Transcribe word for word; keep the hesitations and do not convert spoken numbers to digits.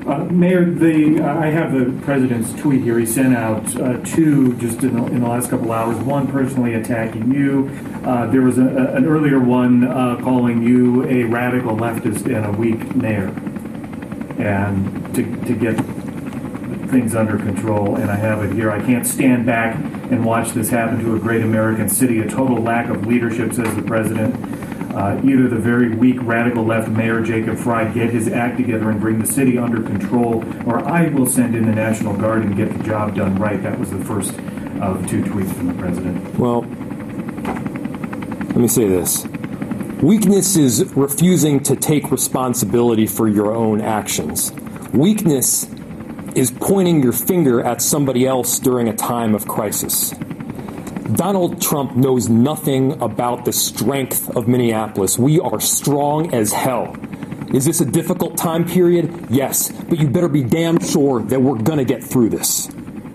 Uh, Mayor, the uh, I have the president's tweet here. He sent out uh, two just in the, in the last couple hours. One personally attacking you. Uh, there was a, a, an earlier one uh, calling you a radical leftist and a weak mayor, and to to get things under control. And I have it here. I can't stand back and watch this happen to a great American city. A total lack of leadership, says the president. Uh, either the very weak radical left Mayor Jacob Frey get his act together and bring the city under control, or I will send in the National Guard and get the job done right. That was the first of two tweets from the president. Well, let me say this. Weakness is refusing to take responsibility for your own actions. Weakness is pointing your finger at somebody else during a time of crisis. Donald Trump knows nothing about the strength of Minneapolis. We are strong as hell. Is this a difficult time period? Yes, but you better be damn sure that we're going to get through this.